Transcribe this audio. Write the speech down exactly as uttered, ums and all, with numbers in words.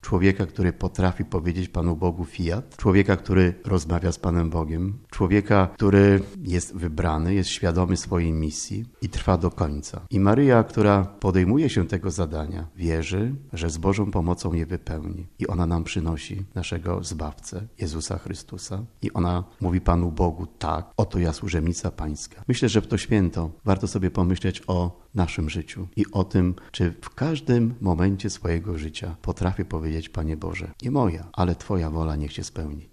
człowieka, który potrafi powiedzieć Panu Bogu fiat, człowieka, który rozmawia z Panem Bogiem, człowieka, który jest wybrany, jest świadomy swojej misji i trwa do końca. I Maryja, która podejmuje się tego zadania, wierzy, że z Bożą pomocą je wypełni. I ona nam przynosi naszego Zbawcę, Jezusa Chrystusa. I ona mówi Panu Bogu, tak, oto ja służebnica Pańska. Myślę, że w to święto warto sobie pomyśleć o naszym życiu i o tym, czy w każdym momencie swojego życia potrafię powiedzieć, Panie Boże, nie moja, ale Twoja wola niech się spełni.